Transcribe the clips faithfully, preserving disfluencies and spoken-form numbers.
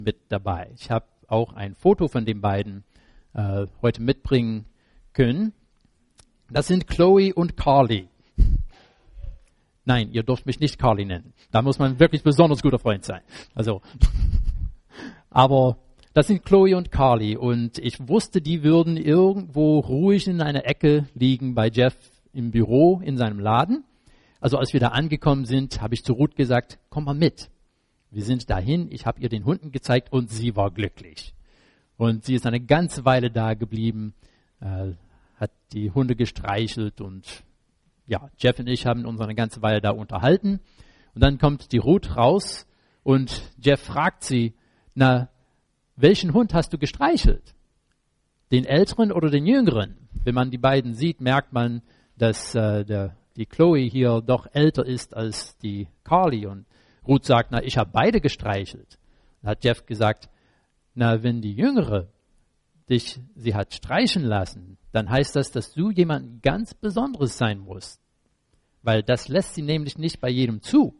mit dabei. Ich habe auch ein Foto von den beiden äh, heute mitbringen können. Das sind Chloe und Carly. Nein, ihr dürft mich nicht Carly nennen. Da muss man wirklich besonders guter Freund sein. Also, aber das sind Chloe und Carly und ich wusste, die würden irgendwo ruhig in einer Ecke liegen bei Jeff im Büro in seinem Laden. Also als wir da angekommen sind, habe ich zu Ruth gesagt, komm mal mit. Wir sind dahin, ich habe ihr den Hunden gezeigt und sie war glücklich. Und sie ist eine ganze Weile da geblieben, äh, hat die Hunde gestreichelt und ja, Jeff und ich haben uns eine ganze Weile da unterhalten. Und dann kommt die Ruth raus und Jeff fragt sie, na, welchen Hund hast du gestreichelt? Den älteren oder den jüngeren? Wenn man die beiden sieht, merkt man, dass äh, der, die Chloe hier doch älter ist als die Carly. Und Ruth sagt, na, ich habe beide gestreichelt. Dann hat Jeff gesagt, na, wenn die Jüngere dich, sie hat streichen lassen, dann heißt das, dass du jemand ganz Besonderes sein musst. Weil das lässt sie nämlich nicht bei jedem zu.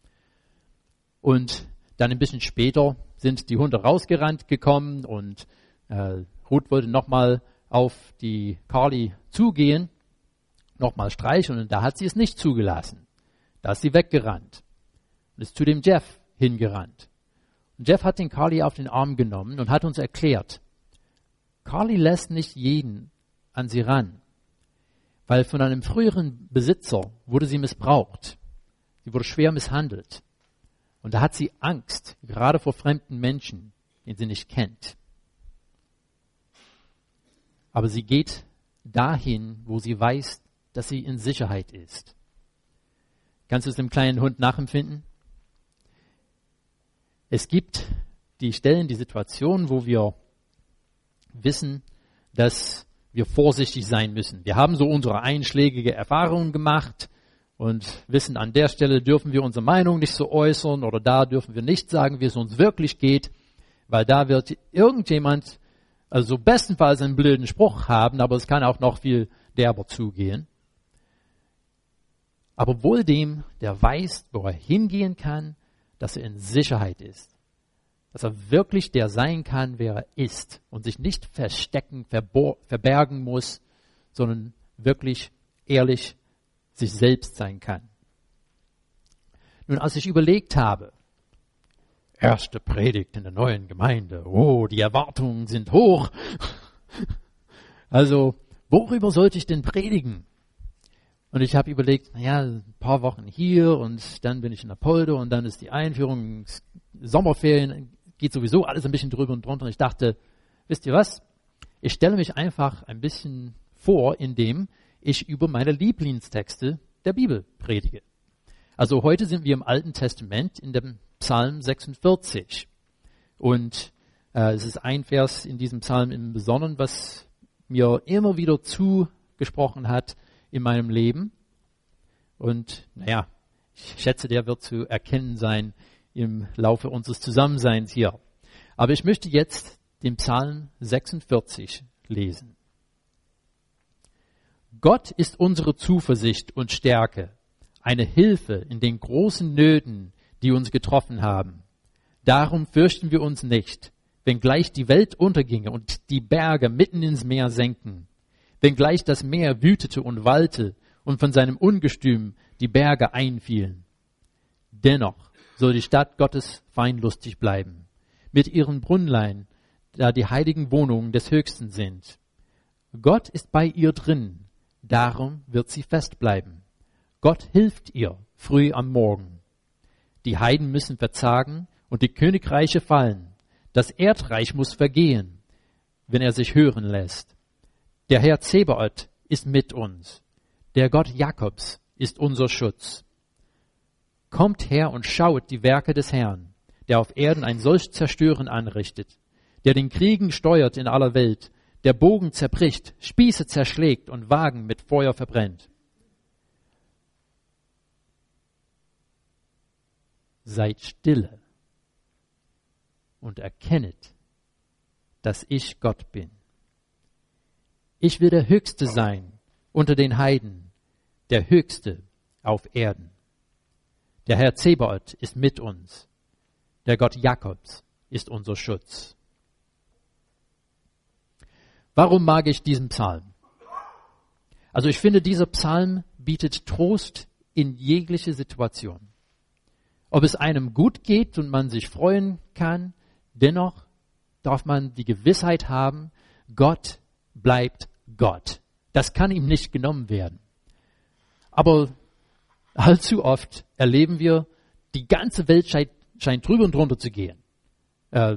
Und dann ein bisschen später sind die Hunde rausgerannt gekommen und äh, Ruth wollte nochmal auf die Carly zugehen, nochmal streicheln und da hat sie es nicht zugelassen. Da ist sie weggerannt und ist zu dem Jeff hingerannt. Und Jeff hat den Carly auf den Arm genommen und hat uns erklärt, Carly lässt nicht jeden an sie ran, weil von einem früheren Besitzer wurde sie missbraucht. Sie wurde schwer misshandelt. Und da hat sie Angst, gerade vor fremden Menschen, den sie nicht kennt. Aber sie geht dahin, wo sie weiß, dass sie in Sicherheit ist. Kannst du es dem kleinen Hund nachempfinden? Es gibt die Stellen, die Situationen, wo wir wissen, dass wir vorsichtig sein müssen. Wir haben so unsere einschlägige Erfahrungen gemacht und wissen, an der Stelle dürfen wir unsere Meinung nicht so äußern oder da dürfen wir nicht sagen, wie es uns wirklich geht, weil da wird irgendjemand, also bestenfalls einen blöden Spruch haben, aber es kann auch noch viel derber zugehen. Aber wohl dem, der weiß, wo er hingehen kann, dass er in Sicherheit ist. Dass er wirklich der sein kann, wer er ist und sich nicht verstecken, verbor- verbergen muss, sondern wirklich ehrlich sich selbst sein kann. Nun, als ich überlegt habe, erste Predigt in der neuen Gemeinde, oh, die Erwartungen sind hoch. Also, worüber sollte ich denn predigen? Und ich habe überlegt, naja, ein paar Wochen hier und dann bin ich in der Polde und dann ist die Einführung, Sommerferien, geht sowieso alles ein bisschen drüber und drunter. Und ich dachte, wisst ihr was? Ich stelle mich einfach ein bisschen vor, indem ich über meine Lieblingstexte der Bibel predige. Also heute sind wir im Alten Testament in dem Psalm sechsundvierzig. Und äh, es ist ein Vers in diesem Psalm im Besonderen, was mir immer wieder zugesprochen hat in meinem Leben. Und naja, ich schätze, der wird zu erkennen sein im Laufe unseres Zusammenseins hier. Aber ich möchte jetzt den Psalm sechsundvierzig lesen. Gott ist unsere Zuversicht und Stärke, eine Hilfe in den großen Nöten, die uns getroffen haben. Darum fürchten wir uns nicht, wenngleich die Welt unterginge und die Berge mitten ins Meer senken, wenngleich das Meer wütete und wallte und von seinem Ungestüm die Berge einfielen. Dennoch soll die Stadt Gottes feinlustig bleiben, mit ihren Brünnlein, da die heiligen Wohnungen des Höchsten sind. Gott ist bei ihr drin, darum wird sie fest bleiben. Gott hilft ihr früh am Morgen. Die Heiden müssen verzagen und die Königreiche fallen. Das Erdreich muss vergehen, wenn er sich hören lässt. Der Herr Zebaoth ist mit uns. Der Gott Jakobs ist unser Schutz. Kommt her und schaut die Werke des Herrn, der auf Erden ein solch Zerstören anrichtet, der den Kriegen steuert in aller Welt, der Bogen zerbricht, Spieße zerschlägt und Wagen mit Feuer verbrennt. Seid stille und erkennet, dass ich Gott bin. Ich will der Höchste sein unter den Heiden, der Höchste auf Erden. Der Herr Zebaoth ist mit uns, der Gott Jakobs, ist unser Schutz. Warum mag ich diesen Psalm? Also ich finde, dieser Psalm bietet Trost in jegliche Situation. Ob es einem gut geht und man sich freuen kann, dennoch darf man die Gewissheit haben, Gott bleibt Gott. Das kann ihm nicht genommen werden. Aber allzu oft erleben wir, die ganze Welt scheint, scheint drüber und drunter zu gehen. Äh,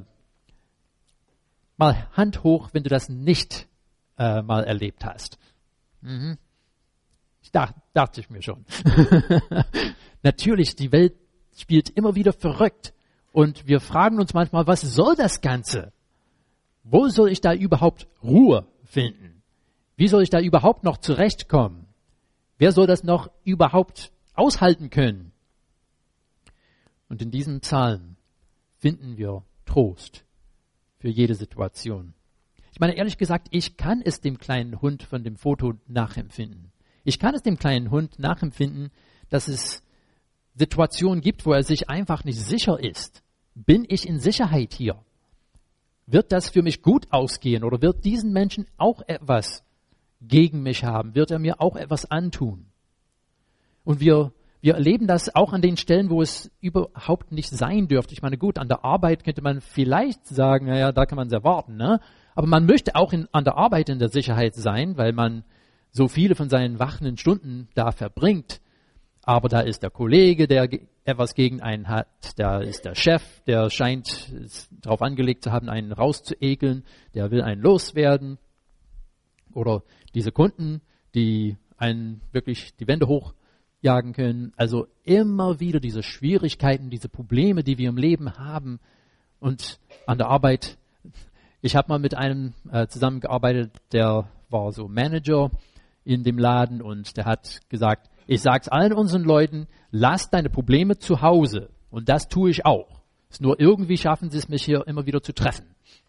mal Hand hoch, wenn du das nicht äh, mal erlebt hast. Mhm. Ich dachte, dachte ich mir schon. Natürlich, die Welt spielt immer wieder verrückt. Und wir fragen uns manchmal, was soll das Ganze? Wo soll ich da überhaupt Ruhe finden? Wie soll ich da überhaupt noch zurechtkommen? Wer soll das noch überhaupt aushalten können? Und in diesem Psalm finden wir Trost für jede Situation. Ich meine, ehrlich gesagt, ich kann es dem kleinen Hund von dem Foto nachempfinden. Ich kann es dem kleinen Hund nachempfinden, dass es Situationen gibt, wo er sich einfach nicht sicher ist. Bin ich in Sicherheit hier? Wird das für mich gut ausgehen oder wird diesen Menschen auch etwas gegen mich haben? Wird er mir auch etwas antun? Und wir, wir erleben das auch an den Stellen, wo es überhaupt nicht sein dürfte. Ich meine, gut, an der Arbeit könnte man vielleicht sagen, naja, da kann man es erwarten, ne? Aber man möchte auch in, an der Arbeit in der Sicherheit sein, weil man so viele von seinen wachenden Stunden da verbringt. Aber da ist der Kollege, der etwas gegen einen hat. Da ist der Chef, der scheint darauf angelegt zu haben, einen rauszuekeln. Der will einen loswerden. Oder diese Kunden, die einen wirklich die Wände hochjagen können. Also immer wieder diese Schwierigkeiten, diese Probleme, die wir im Leben haben. Und an der Arbeit, ich habe mal mit einem äh, zusammengearbeitet, der war so Manager in dem Laden und der hat gesagt, ich sage es allen unseren Leuten, lass deine Probleme zu Hause. Und das tue ich auch. Ist nur irgendwie schaffen sie es, mich hier immer wieder zu treffen.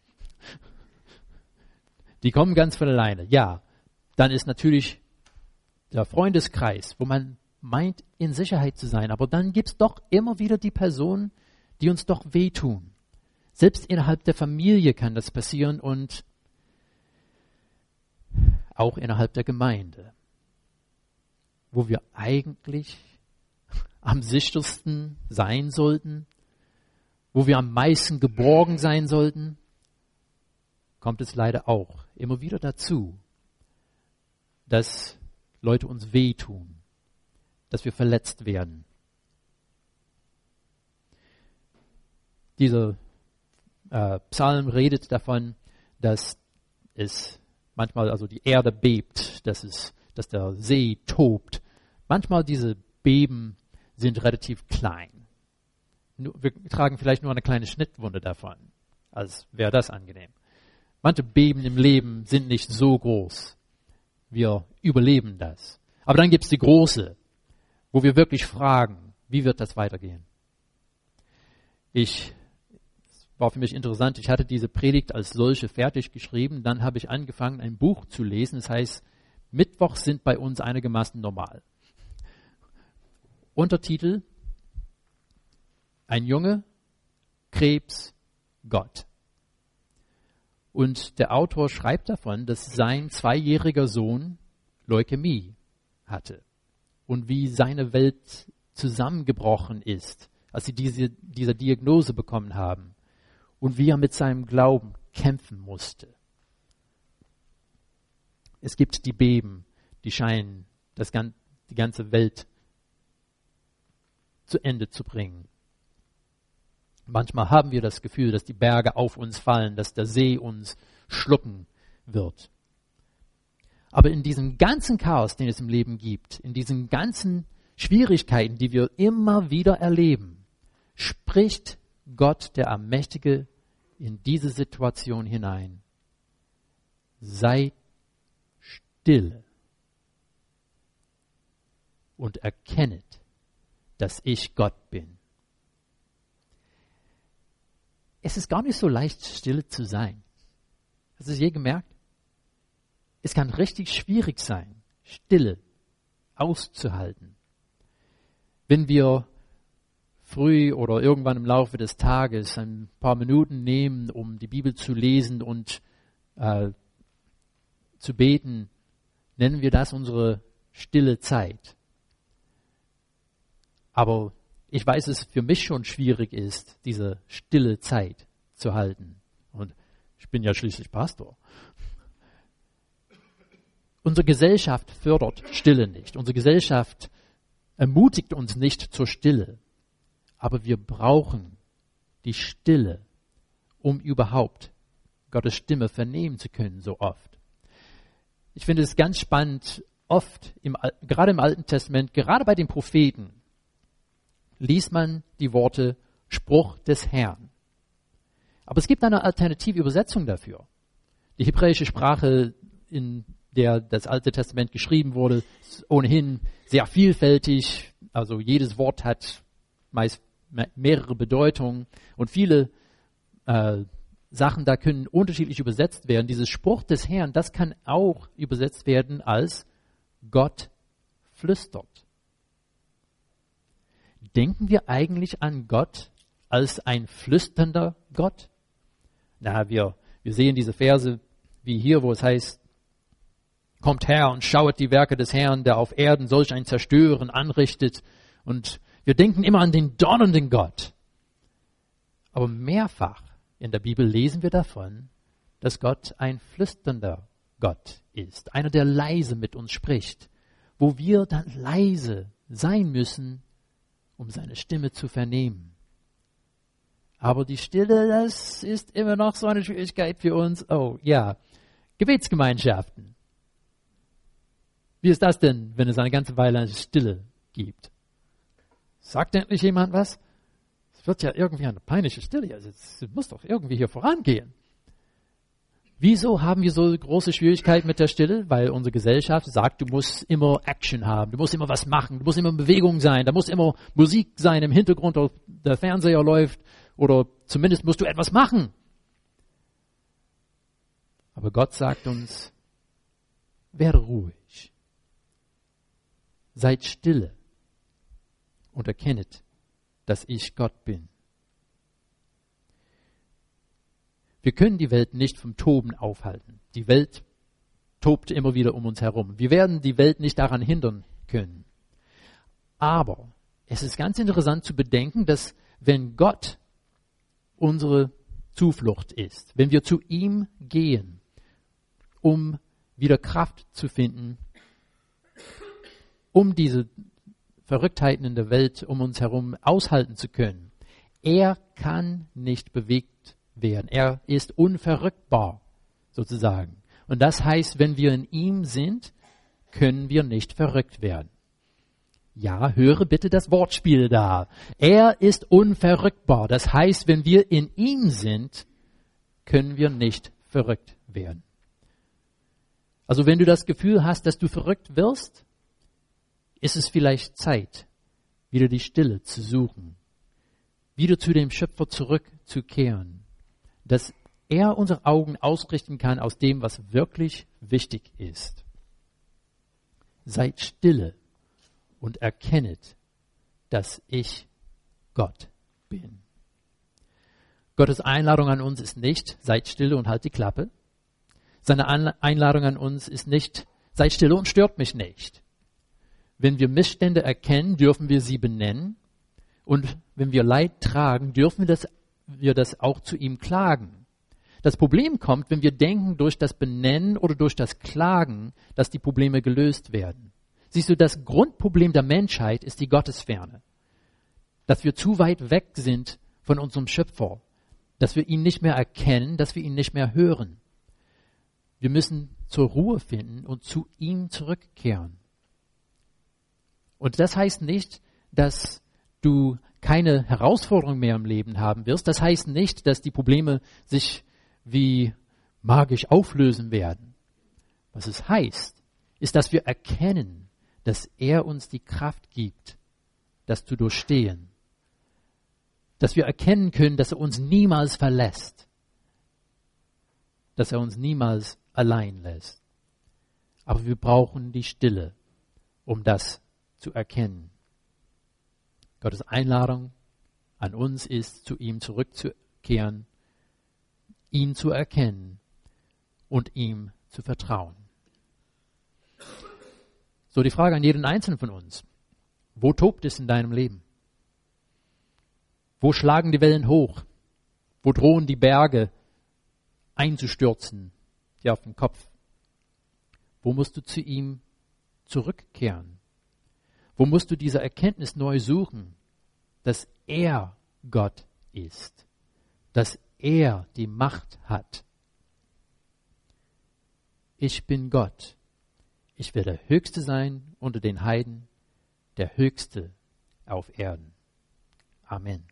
Die kommen ganz von alleine. Ja, dann ist natürlich der Freundeskreis, wo man meint, in Sicherheit zu sein. Aber dann gibt es doch immer wieder die Personen, die uns doch wehtun. Selbst innerhalb der Familie kann das passieren und auch innerhalb der Gemeinde, wo wir eigentlich am sichersten sein sollten, wo wir am meisten geborgen sein sollten, kommt es leider auch immer wieder dazu, dass Leute uns wehtun, dass wir verletzt werden. Dieser äh, Psalm redet davon, dass es manchmal also die Erde bebt, dass es dass der See tobt. Manchmal diese Beben sind relativ klein. Wir tragen vielleicht nur eine kleine Schnittwunde davon, als wäre das angenehm. Manche Beben im Leben sind nicht so groß. Wir überleben das. Aber dann gibt es die große, wo wir wirklich fragen, wie wird das weitergehen? Ich, es war für mich interessant, ich hatte diese Predigt als solche fertig geschrieben, dann habe ich angefangen, ein Buch zu lesen, das heißt, Mittwoch sind bei uns einigermaßen normal. Untertitel: Ein Junge, Krebs, Gott. Und der Autor schreibt davon, dass sein zweijähriger Sohn Leukämie hatte und wie seine Welt zusammengebrochen ist, als sie diese, diese Diagnose bekommen haben und wie er mit seinem Glauben kämpfen musste. Es gibt die Beben, die scheinen, das, die ganze Welt zu Ende zu bringen. Manchmal haben wir das Gefühl, dass die Berge auf uns fallen, dass der See uns schlucken wird. Aber in diesem ganzen Chaos, den es im Leben gibt, in diesen ganzen Schwierigkeiten, die wir immer wieder erleben, spricht Gott, der Allmächtige, in diese Situation hinein. Seid stille und erkennet, dass ich Gott bin. Es ist gar nicht so leicht, stille zu sein. Hast du es je gemerkt? Es kann richtig schwierig sein, Stille auszuhalten. Wenn wir früh oder irgendwann im Laufe des Tages ein paar Minuten nehmen, um die Bibel zu lesen und äh, zu beten, nennen wir das unsere stille Zeit. Aber ich weiß, dass es für mich schon schwierig ist, diese stille Zeit zu halten. Und ich bin ja schließlich Pastor. Unsere Gesellschaft fördert Stille nicht. Unsere Gesellschaft ermutigt uns nicht zur Stille. Aber wir brauchen die Stille, um überhaupt Gottes Stimme vernehmen zu können, so oft. Ich finde es ganz spannend, oft, im, gerade im Alten Testament, gerade bei den Propheten, liest man die Worte Spruch des Herrn. Aber es gibt eine alternative Übersetzung dafür. Die hebräische Sprache, in der das Alte Testament geschrieben wurde, ist ohnehin sehr vielfältig. Also jedes Wort hat meist mehrere Bedeutungen und viele äh, Sachen da können unterschiedlich übersetzt werden. Dieses Spruch des Herrn, das kann auch übersetzt werden als Gott flüstert. Denken wir eigentlich an Gott als ein flüsternder Gott? Na, wir, wir sehen diese Verse wie hier, wo es heißt, kommt her und schauet die Werke des Herrn, der auf Erden solch ein Zerstören anrichtet. Und wir denken immer an den donnernden Gott. Aber mehrfach in der Bibel lesen wir davon, dass Gott ein flüsternder Gott ist. Einer, der leise mit uns spricht. Wo wir dann leise sein müssen, um seine Stimme zu vernehmen. Aber die Stille, das ist immer noch so eine Schwierigkeit für uns. Oh ja, Gebetsgemeinschaften. Wie ist das denn, wenn es eine ganze Weile eine Stille gibt? Sagt endlich jemand was? Es wird ja irgendwie eine peinliche Stille. Also es muss doch irgendwie hier vorangehen. Wieso haben wir so große Schwierigkeiten mit der Stille? Weil unsere Gesellschaft sagt, du musst immer Action haben, du musst immer was machen, du musst immer in Bewegung sein, da muss immer Musik sein im Hintergrund, oder der Fernseher läuft oder zumindest musst du etwas machen. Aber Gott sagt uns, werde ruhig, seid stille und erkennet, dass ich Gott bin. Wir können die Welt nicht vom Toben aufhalten. Die Welt tobt immer wieder um uns herum. Wir werden die Welt nicht daran hindern können. Aber es ist ganz interessant zu bedenken, dass wenn Gott unsere Zuflucht ist, wenn wir zu ihm gehen, um wieder Kraft zu finden, um diese Verrücktheiten in der Welt um uns herum aushalten zu können, er kann nicht bewegt werden. Er ist unverrückbar, sozusagen. Und das heißt, wenn wir in ihm sind, können wir nicht verrückt werden. Ja, höre bitte das Wortspiel da. Er ist unverrückbar. Das heißt, wenn wir in ihm sind, können wir nicht verrückt werden. Also wenn du das Gefühl hast, dass du verrückt wirst, ist es vielleicht Zeit, wieder die Stille zu suchen, wieder zu dem Schöpfer zurückzukehren, dass er unsere Augen ausrichten kann aus dem, was wirklich wichtig ist. Seid stille und erkennet, dass ich Gott bin. Gottes Einladung an uns ist nicht, seid stille und halt die Klappe. Seine Einladung an uns ist nicht, seid stille und stört mich nicht. Wenn wir Missstände erkennen, dürfen wir sie benennen. Und wenn wir Leid tragen, dürfen wir das wir das auch zu ihm klagen. Das Problem kommt, wenn wir denken, durch das Benennen oder durch das Klagen, dass die Probleme gelöst werden. Siehst du, das Grundproblem der Menschheit ist die Gottesferne. Dass wir zu weit weg sind von unserem Schöpfer. Dass wir ihn nicht mehr erkennen, dass wir ihn nicht mehr hören. Wir müssen zur Ruhe finden und zu ihm zurückkehren. Und das heißt nicht, dass du keine Herausforderung mehr im Leben haben wirst. Das heißt nicht, dass die Probleme sich wie magisch auflösen werden. Was es heißt, ist, dass wir erkennen, dass er uns die Kraft gibt, das zu durchstehen. Dass wir erkennen können, dass er uns niemals verlässt. Dass er uns niemals allein lässt. Aber wir brauchen die Stille, um das zu erkennen. Gottes Einladung an uns ist, zu ihm zurückzukehren, ihn zu erkennen und ihm zu vertrauen. So die Frage an jeden Einzelnen von uns. Wo tobt es in deinem Leben? Wo schlagen die Wellen hoch? Wo drohen die Berge einzustürzen, dir auf den Kopf? Wo musst du zu ihm zurückkehren? Wo musst du diese Erkenntnis neu suchen, dass er Gott ist, dass er die Macht hat? Ich bin Gott. Ich werde der Höchste sein unter den Heiden, der Höchste auf Erden. Amen.